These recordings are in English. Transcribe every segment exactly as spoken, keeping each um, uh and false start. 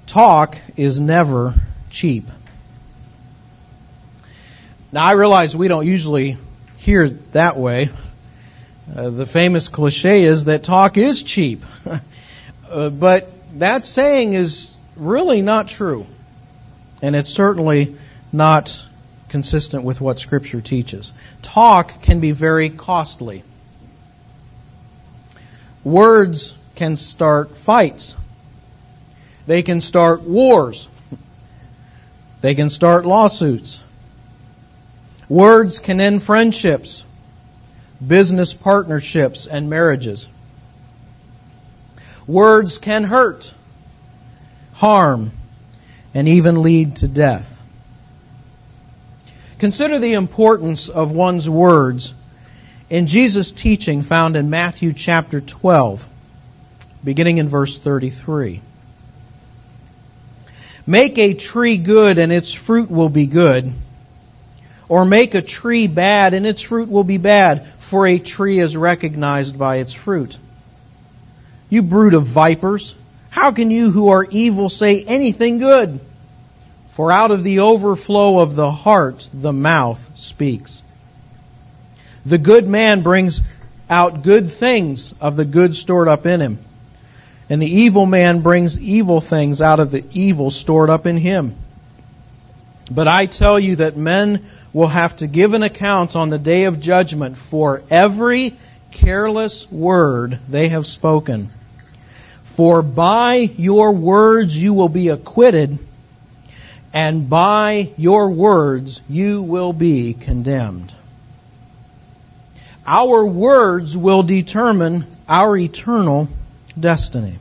talk is never cheap. Now, I realize we don't usually hear it that way. Uh, the famous cliche is that talk is cheap. uh, but that saying is really not true. And it's certainly not consistent with what Scripture teaches. Talk can be very costly. Words can start fights. They can start wars. They can start lawsuits. Words can end friendships, business partnerships, and marriages. Words can hurt, harm, and even lead to death. Consider the importance of one's words in Jesus' teaching found in Matthew chapter twelve, beginning in verse thirty-three. Make a tree good and its fruit will be good, or make a tree bad and its fruit will be bad, for a tree is recognized by its fruit. You brood of vipers, how can you who are evil say anything good? For out of the overflow of the heart the mouth speaks. The good man brings out good things of the good stored up in him, and the evil man brings evil things out of the evil stored up in him. But I tell you that men will have to give an account on the day of judgment for every careless word they have spoken. For by your words you will be acquitted, and by your words you will be condemned. Our words will determine our eternal destiny.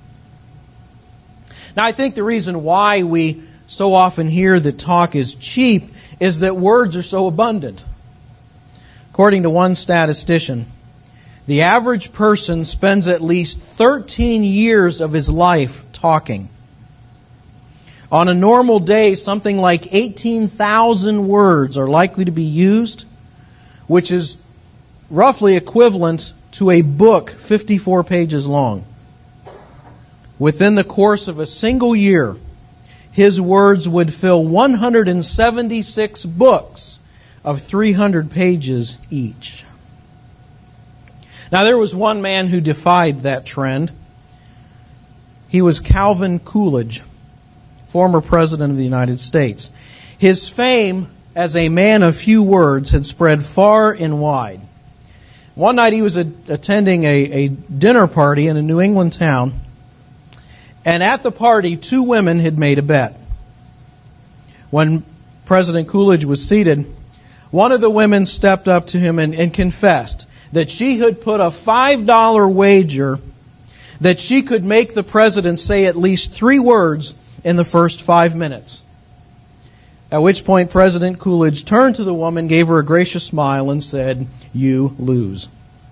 Now, I think the reason why we so often hear that talk is cheap is that words are so abundant. According to one statistician, the average person spends at least thirteen years of his life talking. On a normal day, something like eighteen thousand words are likely to be used, which is roughly equivalent to a book fifty-four pages long. Within the course of a single year, his words would fill one hundred seventy-six books of three hundred pages each. Now, there was one man who defied that trend. He was Calvin Coolidge, former President of the United States. His fame as a man of few words had spread far and wide. One night he was a, attending a, a dinner party in a New England town, and at the party two women had made a bet. When President Coolidge was seated, one of the women stepped up to him and, and confessed that she had put a five dollar wager that she could make the president say at least three words in the first five minutes. At which point President Coolidge turned to the woman, gave her a gracious smile, and said, "You lose."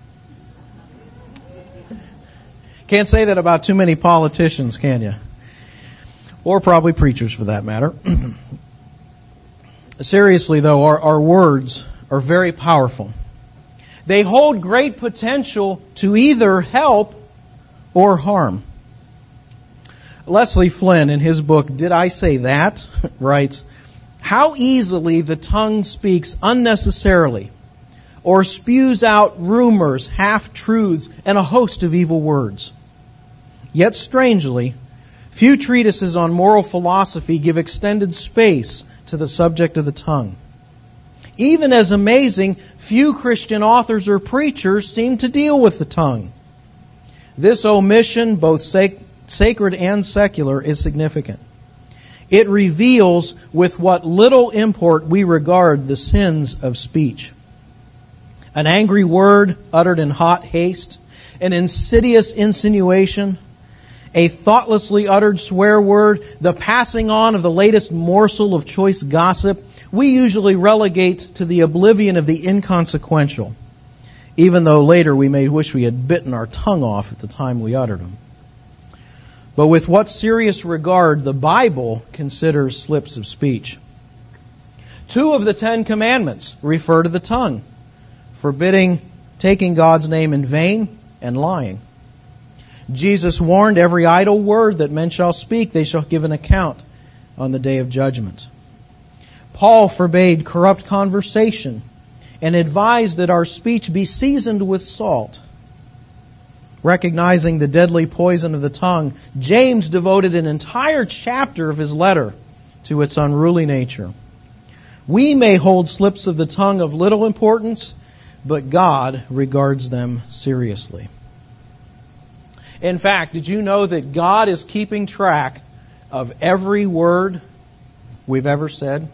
Can't say that about too many politicians, can you? Or probably preachers, for that matter. Seriously, though, our, our words are very powerful. They hold great potential to either help or harm. Leslie Flynn, in his book, Did I Say That?, writes, "How easily the tongue speaks unnecessarily or spews out rumors, half-truths, and a host of evil words. Yet strangely, few treatises on moral philosophy give extended space to the subject of the tongue. Even as amazing, few Christian authors or preachers seem to deal with the tongue. This omission, both sac- sacred and secular, is significant. It reveals with what little import we regard the sins of speech. An angry word uttered in hot haste, an insidious insinuation, a thoughtlessly uttered swear word, the passing on of the latest morsel of choice gossip, we usually relegate to the oblivion of the inconsequential, even though later we may wish we had bitten our tongue off at the time we uttered them. But with what serious regard the Bible considers slips of speech. Two of the Ten Commandments refer to the tongue, forbidding taking God's name in vain and lying. Jesus warned, every idle word that men shall speak, they shall give an account on the day of judgment. Paul forbade corrupt conversation and advised that our speech be seasoned with salt. Recognizing the deadly poison of the tongue, James devoted an entire chapter of his letter to its unruly nature. We may hold slips of the tongue of little importance, but God regards them seriously. In fact, did you know that God is keeping track of every word we've ever said?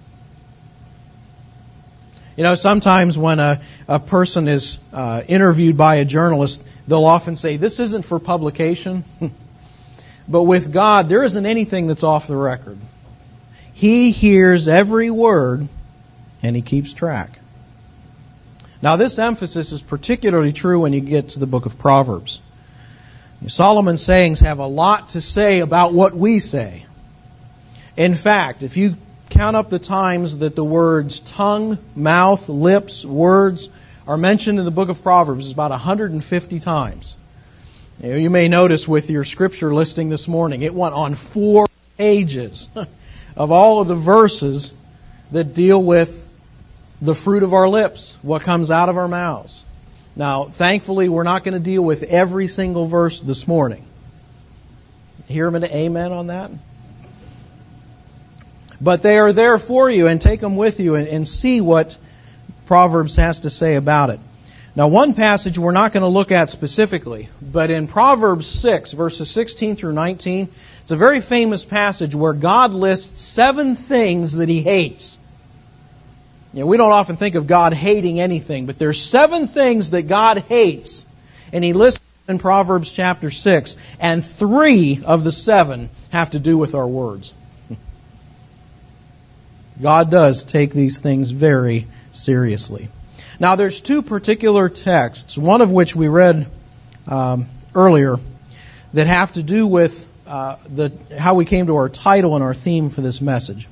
You know, sometimes when a, a person is uh, interviewed by a journalist, they'll often say, this isn't for publication. But with God, there isn't anything that's off the record. He hears every word, and He keeps track. Now, this emphasis is particularly true when you get to the book of Proverbs. Solomon's sayings have a lot to say about what we say. In fact, if you count up the times that the words tongue, mouth, lips, words are mentioned in the book of Proverbs, it's about one hundred fifty times. You may notice with your scripture listing this morning, it went on four pages of all of the verses that deal with the fruit of our lips, what comes out of our mouths. Now, thankfully, we're not going to deal with every single verse this morning. Hear an amen on that? But they are there for you, and take them with you and, and see what Proverbs has to say about it. Now, one passage we're not going to look at specifically, but in Proverbs six, verses sixteen through nineteen, it's a very famous passage where God lists seven things that He hates. You know, we don't often think of God hating anything, but there's seven things that God hates, and He lists in Proverbs chapter six, and three of the seven have to do with our words. God does take these things very seriously. Now, there's two particular texts, one of which we read um, earlier, that have to do with uh, the how we came to our title and our theme for this message.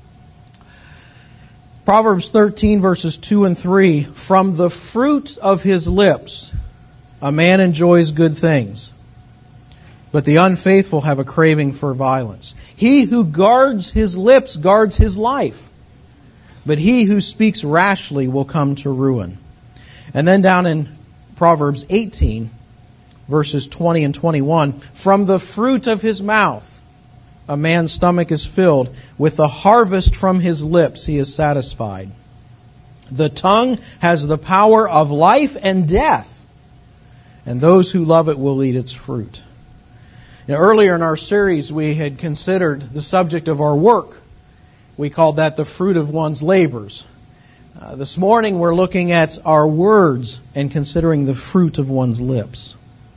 Proverbs thirteen, verses two and three, from the fruit of his lips a man enjoys good things, but the unfaithful have a craving for violence. He who guards his lips guards his life, but he who speaks rashly will come to ruin. And then down in Proverbs eighteen, verses twenty and twenty-one, from the fruit of his mouth a man's stomach is filled, with the harvest from his lips he is satisfied. The tongue has the power of life and death, and those who love it will eat its fruit. Now, earlier in our series, we had considered the subject of our work. We called that the fruit of one's labors. Uh, this morning, we're looking at our words and considering the fruit of one's lips.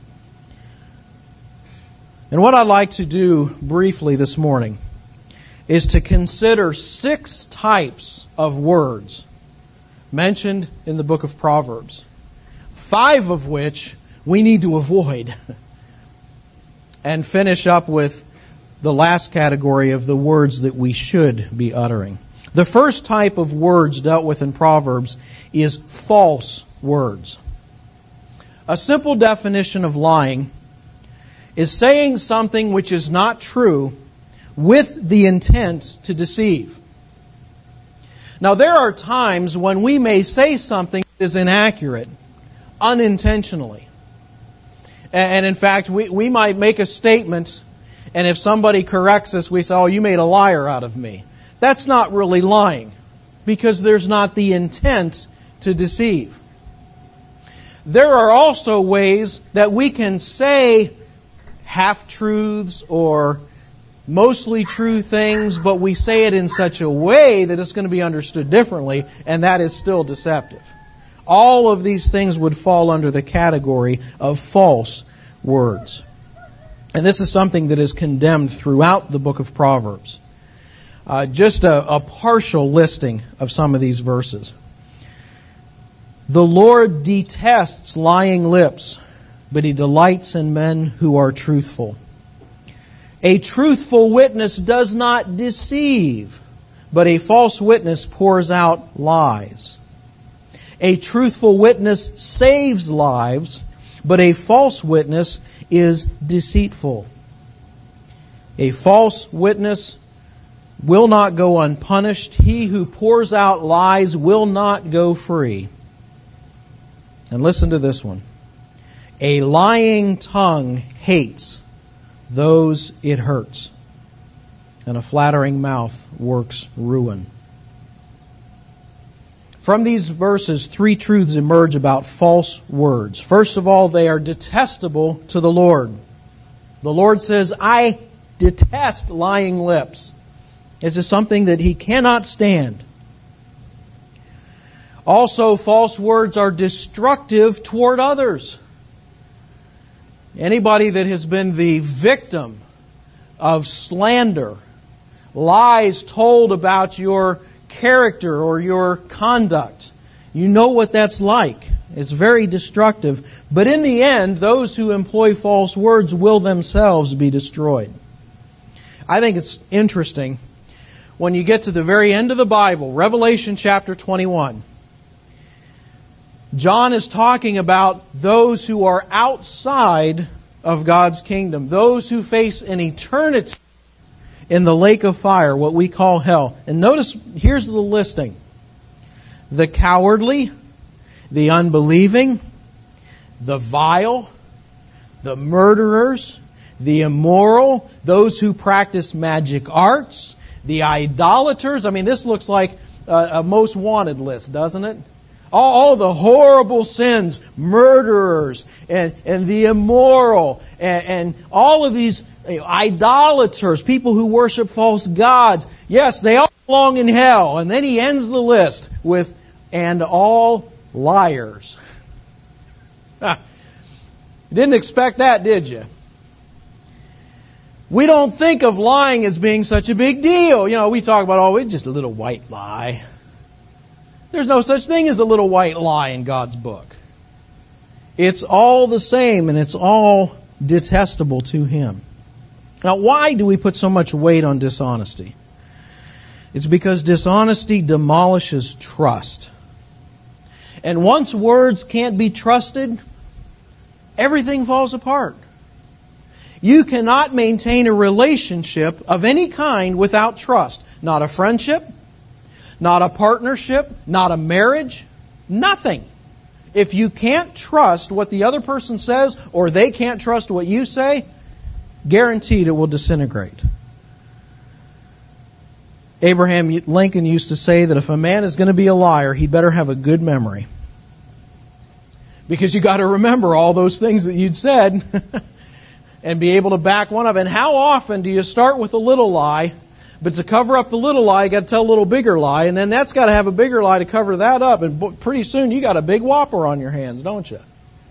And what I'd like to do briefly this morning is to consider six types of words mentioned in the book of Proverbs, five of which we need to avoid, and finish up with the last category of the words that we should be uttering. The first type of words dealt with in Proverbs is false words. A simple definition of lying is saying something which is not true with the intent to deceive. Now, there are times when we may say something that is inaccurate, unintentionally. And in fact, we, we might make a statement, and if somebody corrects us, we say, oh, you made a liar out of me. That's not really lying, because there's not the intent to deceive. There are also ways that we can say half-truths or mostly true things, but we say it in such a way that it's going to be understood differently, and that is still deceptive. All of these things would fall under the category of false words. And this is something that is condemned throughout the book of Proverbs. Uh, just a, a partial listing of some of these verses. The Lord detests lying lips, but He delights in men who are truthful. A truthful witness does not deceive, but a false witness pours out lies. A truthful witness saves lives, but a false witness is deceitful. A false witness will not go unpunished. He who pours out lies will not go free. And listen to this one. A lying tongue hates those it hurts, and a flattering mouth works ruin. From these verses, three truths emerge about false words. First of all, they are detestable to the Lord. The Lord says, I detest lying lips. This is something that He cannot stand. Also, false words are destructive toward others. Anybody that has been the victim of slander, lies told about your character or your conduct, you know what that's like. It's very destructive. But in the end, those who employ false words will themselves be destroyed. I think it's interesting when you get to the very end of the Bible, Revelation chapter twenty-one. John is talking about those who are outside of God's kingdom, those who face an eternity in the lake of fire, what we call hell. And notice, here's the listing. The cowardly, the unbelieving, the vile, the murderers, the immoral, those who practice magic arts, the idolaters. I mean, this looks like a, a most wanted list, doesn't it? All, all the horrible sins, murderers, and, and the immoral, and, and all of these you know, idolaters, people who worship false gods. Yes, they all belong in hell. And then he ends the list with, and all liars. Didn't expect that, did you? We don't think of lying as being such a big deal. You know, we talk about, oh, it's just a little white lie. There's no such thing as a little white lie in God's book. It's all the same, and it's all detestable to Him. Now, why do we put so much weight on dishonesty? It's because dishonesty demolishes trust. And once words can't be trusted, everything falls apart. You cannot maintain a relationship of any kind without trust. Not a friendship, not a partnership, not a marriage, nothing. If you can't trust what the other person says, or they can't trust what you say, guaranteed it will disintegrate. Abraham Lincoln used to say that if a man is going to be a liar, he better have a good memory. Because you got to remember all those things that you'd said and be able to back one up. And how often do you start with a little lie, but to cover up the little lie, you got to tell a little bigger lie, and then that's got to have a bigger lie to cover that up, and pretty soon you got a big whopper on your hands, don't you?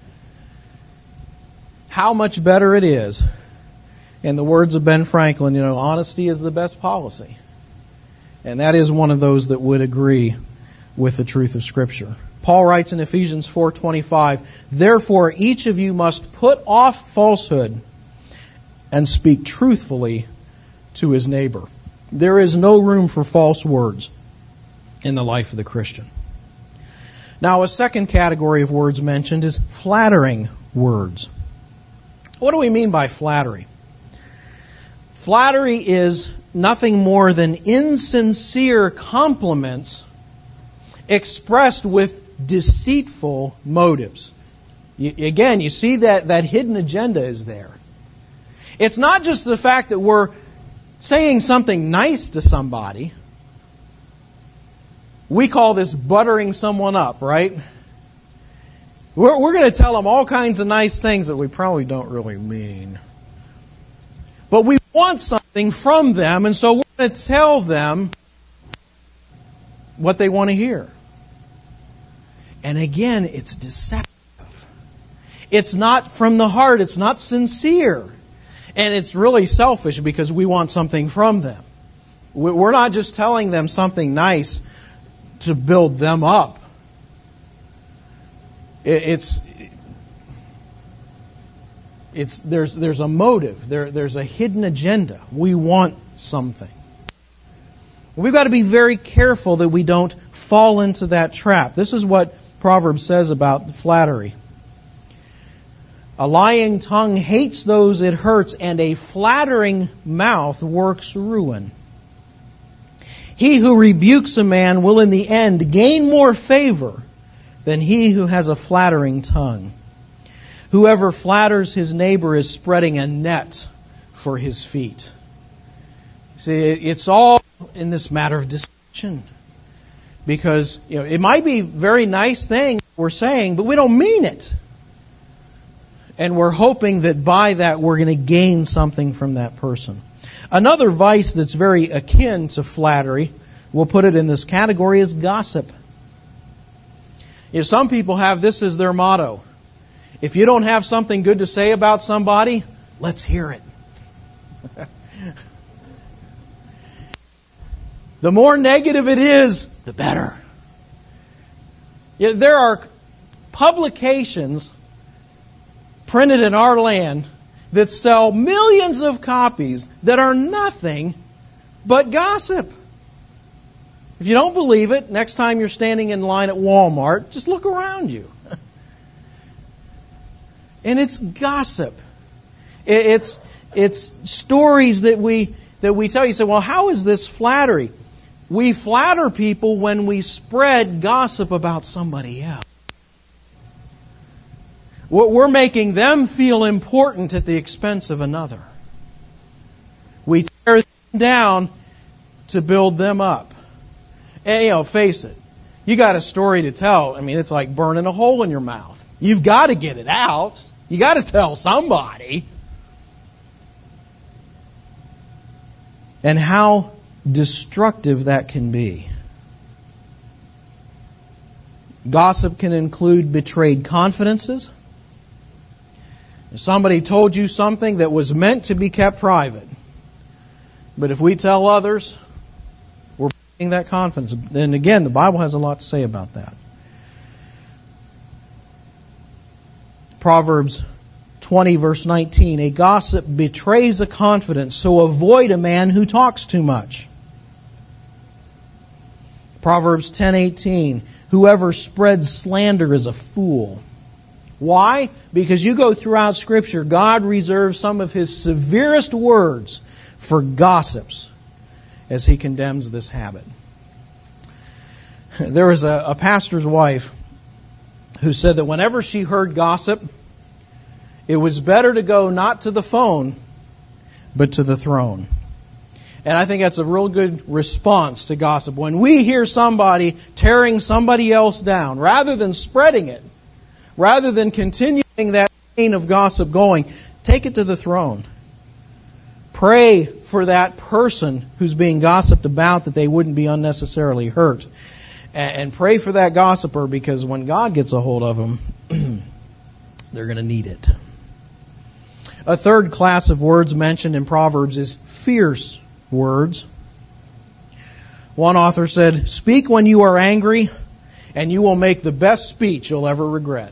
How much better it is. In the words of Ben Franklin, you know, honesty is the best policy. And that is one of those that would agree with the truth of Scripture. Paul writes in Ephesians four twenty-five, therefore each of you must put off falsehood and speak truthfully to his neighbor. There is no room for false words in the life of the Christian. Now, a second category of words mentioned is flattering words. What do we mean by flattery? Flattery is nothing more than insincere compliments expressed with deceitful motives. You, again, you see that, that hidden agenda is there. It's not just the fact that we're saying something nice to somebody. We call this buttering someone up, right? We're, we're going to tell them all kinds of nice things that we probably don't really mean. But we want something from them, and so we're going to tell them what they want to hear. And again, it's deceptive. It's not from the heart. It's not sincere. And it's really selfish because we want something from them. We're not just telling them something nice to build them up. It's, it's there's there's a motive. There there's a hidden agenda. We want something. We've got to be very careful that we don't fall into that trap. This is what Proverbs says about flattery. A lying tongue hates those it hurts, and a flattering mouth works ruin. He who rebukes a man will in the end gain more favor than he who has a flattering tongue. Whoever flatters his neighbor is spreading a net for his feet. See, it's all in this matter of deception. Because, you know, it might be very nice thing we're saying, but we don't mean it. And we're hoping that by that we're going to gain something from that person. Another vice that's very akin to flattery, we'll put it in this category, is gossip. You know, some people have this as their motto. If you don't have something good to say about somebody, let's hear it. The more negative it is, the better. You know, there are publications printed in our land that sell millions of copies that are nothing but gossip. If you don't believe it, next time you're standing in line at Walmart, just look around you. And it's gossip. It's it's stories that we that we tell. You say, well, how is this flattery? We flatter people when we spread gossip about somebody else. We're making them feel important at the expense of another. We tear them down to build them up. And, you know, face it. You got a story to tell. I mean, it's like burning a hole in your mouth. You've got to get it out. You got to tell somebody. And how destructive that can be. Gossip can include betrayed confidences. Somebody told you something that was meant to be kept private. But if we tell others, we're breaking that confidence. And again, the Bible has a lot to say about that. Proverbs twenty, verse nineteen, a gossip betrays a confidence, so avoid a man who talks too much. Proverbs ten eighteen, whoever spreads slander is a fool. Why? Because you go throughout Scripture, God reserves some of His severest words for gossips as He condemns this habit. There was a, a pastor's wife who said that whenever she heard gossip, it was better to go not to the phone, but to the throne. And I think that's a real good response to gossip. When we hear somebody tearing somebody else down, rather than spreading it, rather than continuing that chain of gossip going, take it to the throne. Pray for that person who's being gossiped about that they wouldn't be unnecessarily hurt. And pray for that gossiper, because when God gets a hold of them, they're going to need it. A third class of words mentioned in Proverbs is fierce words. One author said, speak when you are angry, and you will make the best speech you'll ever regret.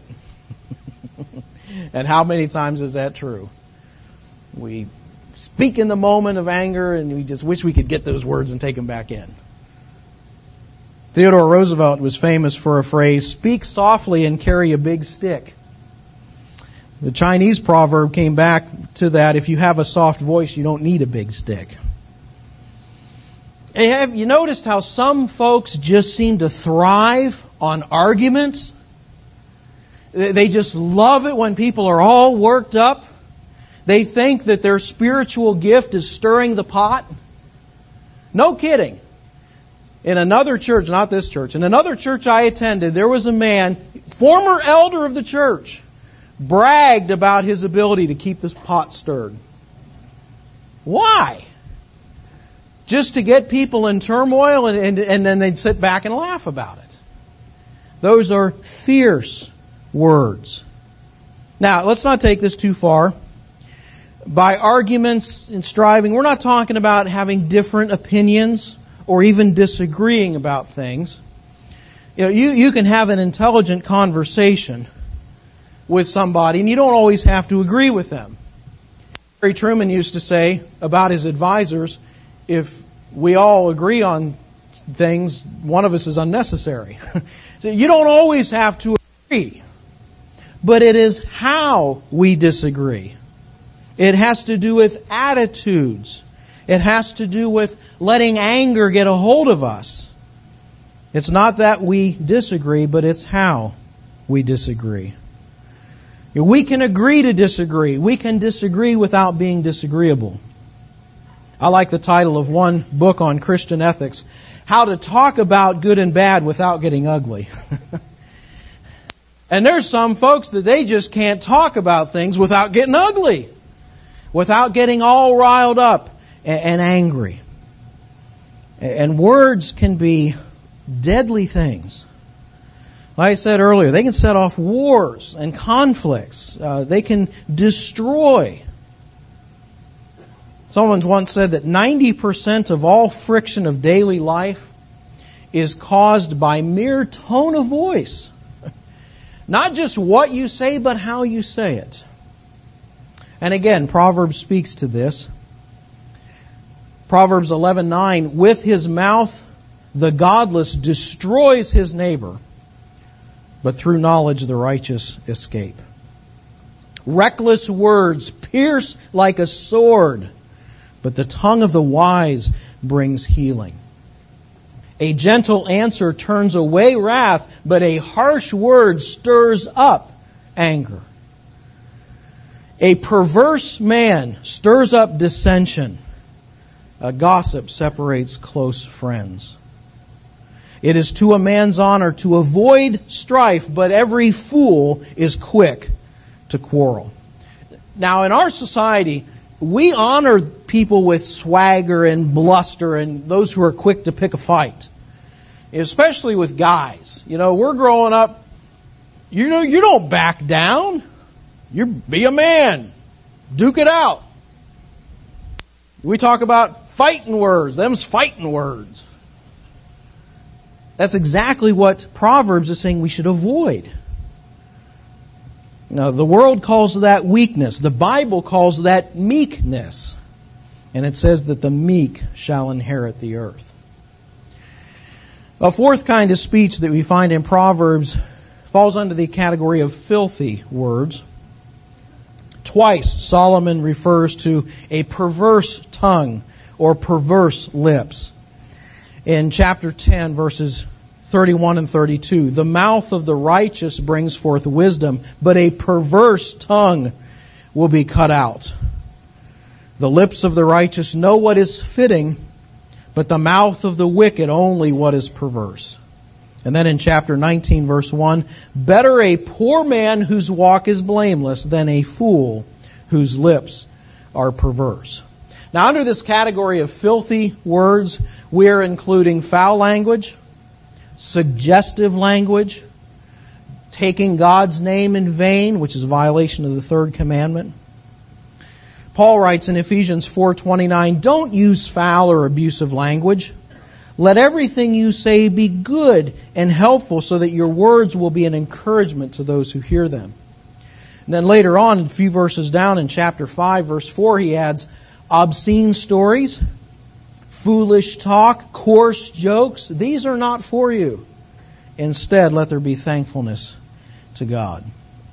And how many times is that true? We speak in the moment of anger, and we just wish we could get those words and take them back in. Theodore Roosevelt was famous for a phrase, speak softly and carry a big stick. The Chinese proverb came back to that, if you have a soft voice, you don't need a big stick. Have you noticed how some folks just seem to thrive on arguments? They just love it when people are all worked up. They think that their spiritual gift is stirring the pot. No kidding. In another church, not this church, in another church I attended, there was a man, former elder of the church, bragged about his ability to keep this pot stirred. Why? Just to get people in turmoil, and, and, and then they'd sit back and laugh about it. Those are fierce words. Now, let's not take this too far. By arguments and striving, we're not talking about having different opinions or even disagreeing about things. You know, you, you can have an intelligent conversation with somebody, and you don't always have to agree with them. Harry Truman used to say about his advisors, if we all agree on things, one of us is unnecessary. You don't always have to agree. but it is how we disagree. It has to do with attitudes. It has to do with letting anger get a hold of us. It's not that we disagree, but it's how we disagree. We can agree to disagree. We can disagree without being disagreeable. I like the title of one book on Christian ethics, How to Talk About Good and Bad Without Getting Ugly. And there's some folks that they just can't talk about things without getting ugly, without getting all riled up and angry. And words can be deadly things. Like I said earlier, they can set off wars and conflicts. Uh, they can destroy. Someone once said that ninety percent of all friction of daily life is caused by mere tone of voice. Not just what you say, but how you say it. And again, Proverbs speaks to this. Proverbs eleven nine, with his mouth the godless destroys his neighbor, but through knowledge the righteous escape. Reckless words pierce like a sword, but the tongue of the wise brings healing. A gentle answer turns away wrath, but a harsh word stirs up anger. A perverse man stirs up dissension. A gossip separates close friends. It is to a man's honor to avoid strife, but every fool is quick to quarrel. Now, in our society, we honor people with swagger and bluster and those who are quick to pick a fight. Especially with guys. You know, we're growing up, you know, you don't back down. You be a man. Duke it out. We talk about fighting words. Them's fighting words. That's exactly what Proverbs is saying we should avoid. Now, the world calls that weakness. The Bible calls that meekness. And it says that the meek shall inherit the earth. A fourth kind of speech that we find in Proverbs falls under the category of filthy words. Twice Solomon refers to a perverse tongue or perverse lips. In chapter ten, verses thirty-one and thirty-two, the mouth of the righteous brings forth wisdom, but a perverse tongue will be cut out. The lips of the righteous know what is fitting, but the mouth of the wicked only what is perverse. And then in chapter nineteen, verse one, better a poor man whose walk is blameless than a fool whose lips are perverse. Now, under this category of filthy words, we're including foul language, suggestive language, taking God's name in vain, which is a violation of the third commandment. Paul writes in Ephesians four twenty-nine, don't use foul or abusive language. Let everything you say be good and helpful so that your words will be an encouragement to those who hear them. And then later on, a few verses down in chapter five, verse four, he adds, obscene stories, foolish talk, coarse jokes, these are not for you. Instead, let there be thankfulness to God.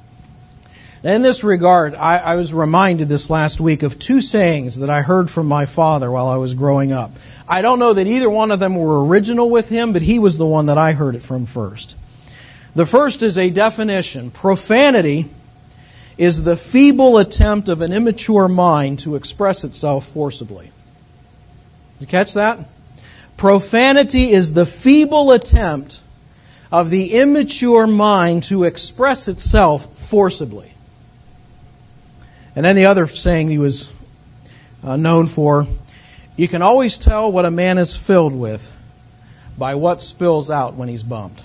In this regard, I, I was reminded this last week of two sayings that I heard from my father while I was growing up. I don't know that either one of them were original with him, but he was the one that I heard it from first. The first is a definition. Profanity is the feeble attempt of an immature mind to express itself forcibly. Did you catch that? Profanity is the feeble attempt of the immature mind to express itself forcibly. And then the other saying he was uh, known for, you can always tell what a man is filled with by what spills out when he's bumped.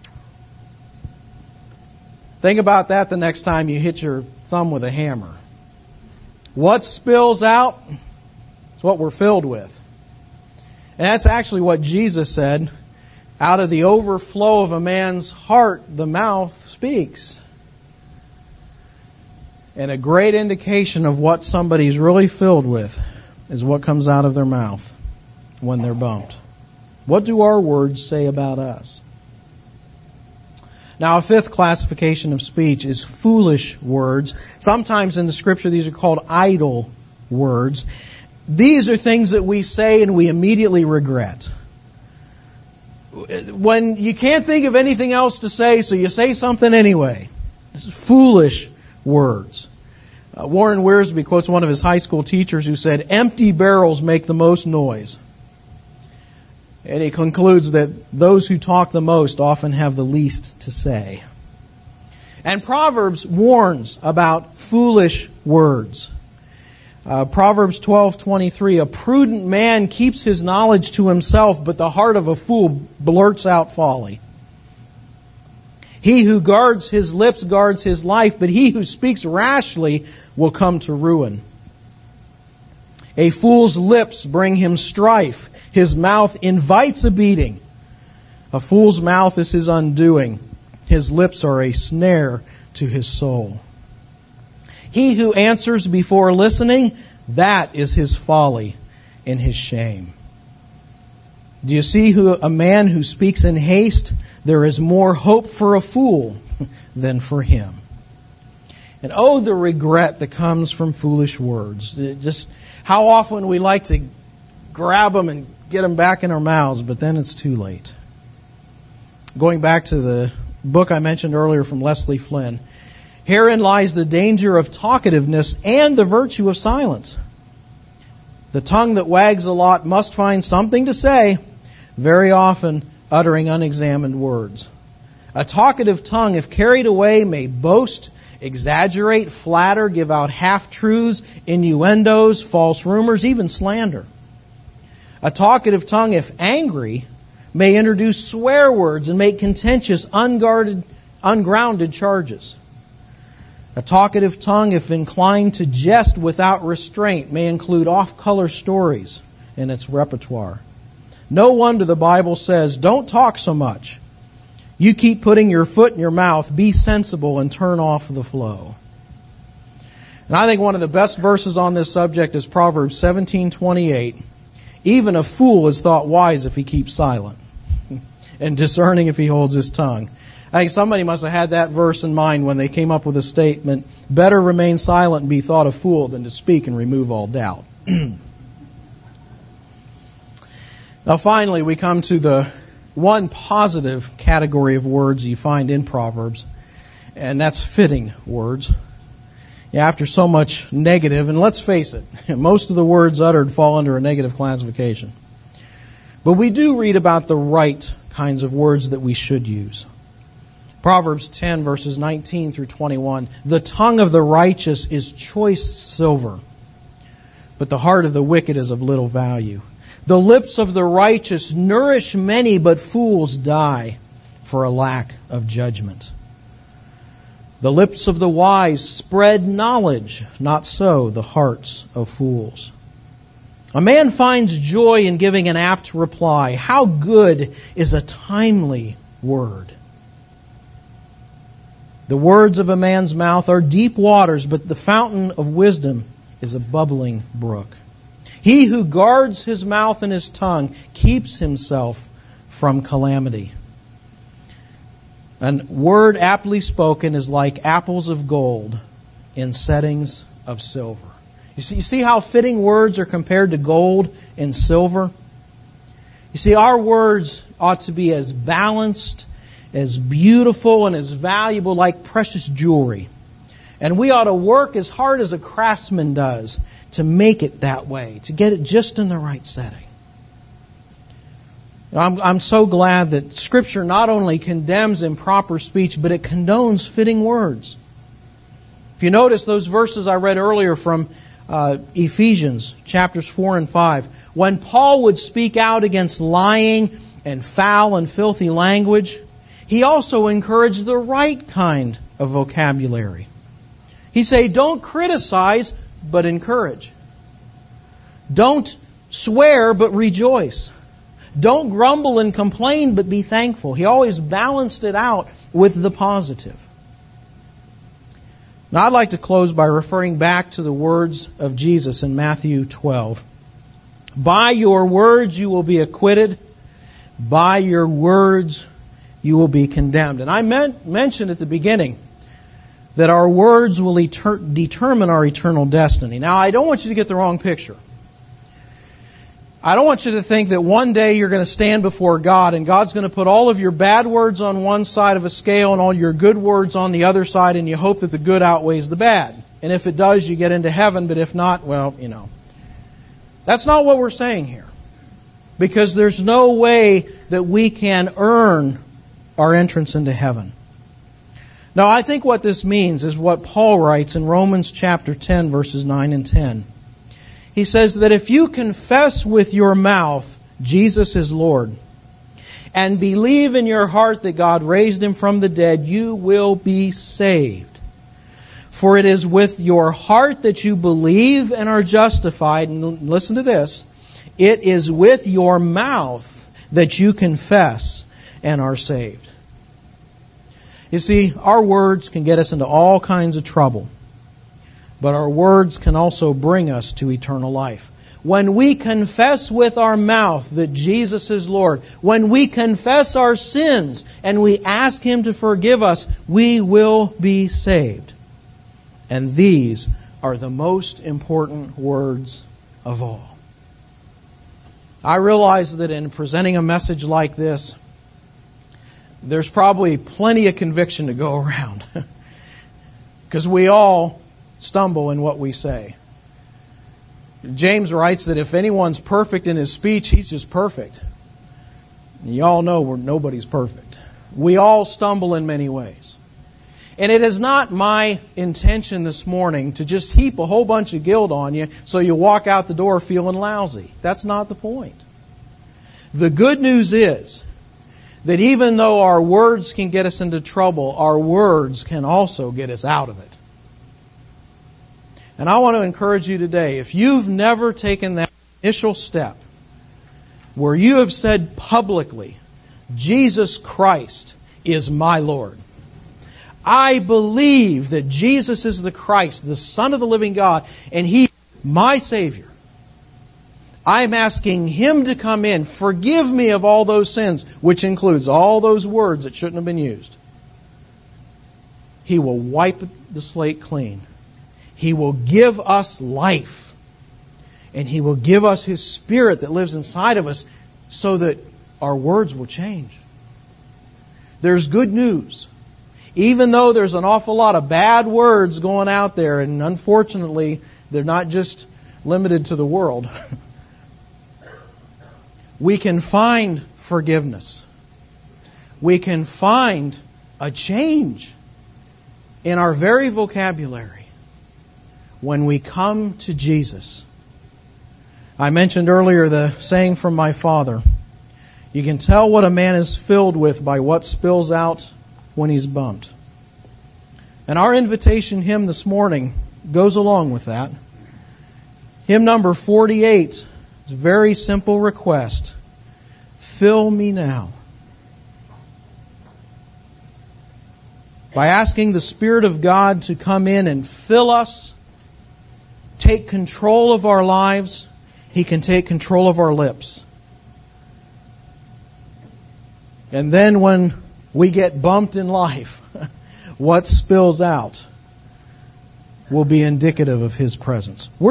Think about that the next time you hit your thumb with a hammer. What spills out is what we're filled with. And that's actually what Jesus said. Out of the overflow of a man's heart, the mouth speaks. And a great indication of what somebody's really filled with is what comes out of their mouth when they're bumped. What do our words say about us? Now, a fifth classification of speech is foolish words. Sometimes in the Scripture these are called idle words. These are things that we say and we immediately regret. When you can't think of anything else to say, so you say something anyway. This is foolish words. Uh, Warren Wiersbe quotes one of his high school teachers who said, "Empty barrels make the most noise." And he concludes that those who talk the most often have the least to say. And Proverbs warns about foolish words. Uh, Proverbs twelve twenty-three, "A prudent man keeps his knowledge to himself, but the heart of a fool blurts out folly. He who guards his lips guards his life, but he who speaks rashly will come to ruin. A fool's lips bring him strife. His mouth invites a beating. A fool's mouth is his undoing. His lips are a snare to his soul. He who answers before listening, that is his folly and his shame." Do you see who a man who speaks in haste? There is more hope for a fool than for him. And oh, the regret that comes from foolish words. Just how often we like to grab them and get them back in our mouths, but then it's too late. Going back to the book I mentioned earlier from Leslie Flynn, herein lies the danger of talkativeness and the virtue of silence. The tongue that wags a lot must find something to say, very often uttering unexamined words. A talkative tongue, if carried away, may boast, exaggerate, flatter, give out half-truths, innuendos, false rumors, even slander. A talkative tongue, if angry, may introduce swear words and make contentious, unguarded, ungrounded charges. A talkative tongue, if inclined to jest without restraint, may include off-color stories in its repertoire. No wonder the Bible says, "Don't talk so much. You keep putting your foot in your mouth. Be sensible and turn off the flow." And I think one of the best verses on this subject is Proverbs seventeen twenty-eight. "Even a fool is thought wise if he keeps silent, and discerning if he holds his tongue." I think somebody must have had that verse in mind when they came up with a statement, "Better remain silent and be thought a fool than to speak and remove all doubt." Now finally, we come to the one positive category of words you find in Proverbs, and that's fitting words. Yeah, after so much negative, and let's face it, most of the words uttered fall under a negative classification. But we do read about the right kinds of words that we should use. Proverbs ten, verses nineteen through twenty-one. "The tongue of the righteous is choice silver, but the heart of the wicked is of little value. The lips of the righteous nourish many, but fools die for a lack of judgment. The lips of the wise spread knowledge, not so the hearts of fools. A man finds joy in giving an apt reply. How good is a timely word! The words of a man's mouth are deep waters, but the fountain of wisdom is a bubbling brook. He who guards his mouth and his tongue keeps himself from calamity. A word aptly spoken is like apples of gold in settings of silver." You see, you see how fitting words are compared to gold and silver? You see, our words ought to be as balanced, as beautiful, and as valuable like precious jewelry. And we ought to work as hard as a craftsman does to make it that way, to get it just in the right setting. I'm, I'm so glad that Scripture not only condemns improper speech, but it condones fitting words. If you notice those verses I read earlier from uh, Ephesians, chapters four and five, when Paul would speak out against lying and foul and filthy language, he also encouraged the right kind of vocabulary. He said, don't criticize, but encourage. Don't swear, but rejoice. Don't grumble and complain, but be thankful. He always balanced it out with the positive. Now, I'd like to close by referring back to the words of Jesus in Matthew twelve. By your words you will be acquitted. By your words you will be condemned. And I meant, mentioned at the beginning that our words will eter- determine our eternal destiny. Now, I don't want you to get the wrong picture. I don't want you to think that one day you're going to stand before God and God's going to put all of your bad words on one side of a scale and all your good words on the other side, and you hope that the good outweighs the bad. And if it does, you get into heaven, but if not, well, you know. That's not what we're saying here. Because there's no way that we can earn our entrance into heaven. Now, I think what this means is what Paul writes in Romans chapter ten, verses nine and ten. He says that if you confess with your mouth Jesus is Lord and believe in your heart that God raised Him from the dead, you will be saved. For it is with your heart that you believe and are justified. And listen to this. It is with your mouth that you confess and are saved. You see, our words can get us into all kinds of trouble. But our words can also bring us to eternal life. When we confess with our mouth that Jesus is Lord, when we confess our sins and we ask Him to forgive us, we will be saved. And these are the most important words of all. I realize that in presenting a message like this, there's probably plenty of conviction to go around. Because we all stumble in what we say. James writes that if anyone's perfect in his speech, he's just perfect. And you all know we're, nobody's perfect. We all stumble in many ways. And it is not my intention this morning to just heap a whole bunch of guilt on you so you walk out the door feeling lousy. That's not the point. The good news is that even though our words can get us into trouble, our words can also get us out of it. And I want to encourage you today, if you've never taken that initial step where you have said publicly, Jesus Christ is my Lord. I believe that Jesus is the Christ, the Son of the living God, and He is my Savior. I'm asking Him to come in, forgive me of all those sins, which includes all those words that shouldn't have been used. He will wipe the slate clean. He will give us life. And He will give us His Spirit that lives inside of us so that our words will change. There's good news. Even though there's an awful lot of bad words going out there, and unfortunately, they're not just limited to the world, we can find forgiveness. We can find a change in our very vocabulary when we come to Jesus. I mentioned earlier the saying from my father, you can tell what a man is filled with by what spills out when he's bumped. And our invitation hymn this morning goes along with that. Hymn number forty-eight is a very simple request. Fill me now. By asking the Spirit of God to come in and fill us, take control of our lives, He can take control of our lips. And then when we get bumped in life, what spills out will be indicative of His presence. We're